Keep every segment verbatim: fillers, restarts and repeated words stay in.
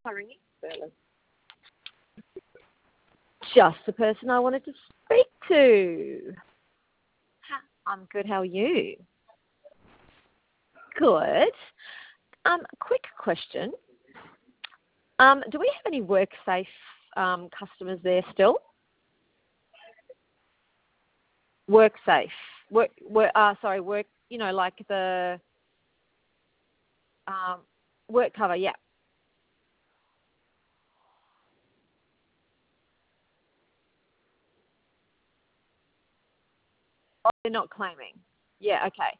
Sorry. Just the person I wanted to speak to. I'm good. How are you? Good. Um, quick question. Um, do we have any WorkSafe um, customers there still? WorkSafe. Work. Work. Uh, sorry. Work. You know, like the um, work cover. Yeah. Oh, they're not claiming. Yeah. Okay.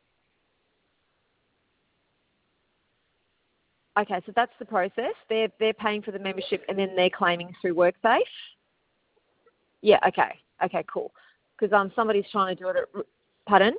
Okay. So that's the process. They're they're paying for the membership and then they're claiming through WorkSafe. Yeah. Okay. Okay. Cool. Because um somebody's trying to do it. At, pardon?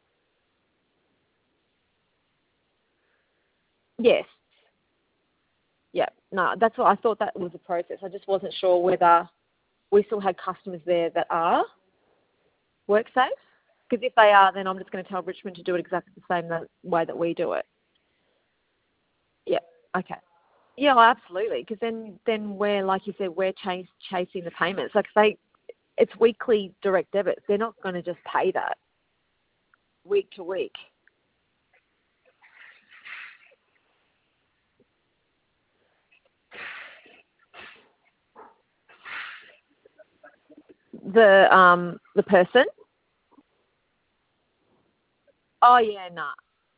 Yes. Yeah. No, that's what I thought that was the process. I just wasn't sure whether we still had customers there that are WorkSafe. Because if they are, then I'm just going to tell Richmond to do it exactly the same that, way that we do it. Yeah. Okay. Yeah, well, absolutely. Because then, then we're like you said, we're chase, chasing the payments. Like they, it's weekly direct debits. They're not going to just pay that week to week. The um the person. Oh yeah, no. Nah.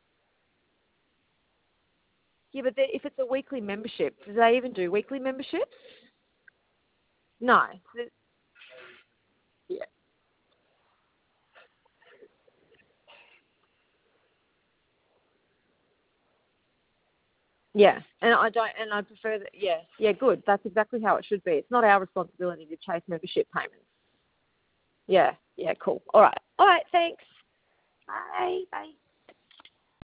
Yeah, but they- if it's a weekly membership, do they even do weekly memberships? No. Yeah. Yeah, and I don't, and I prefer that. Yeah, yeah, good. That's exactly how it should be. It's not our responsibility to chase membership payments. Yeah, yeah, cool. All right, all right. Thanks. Bye, bye.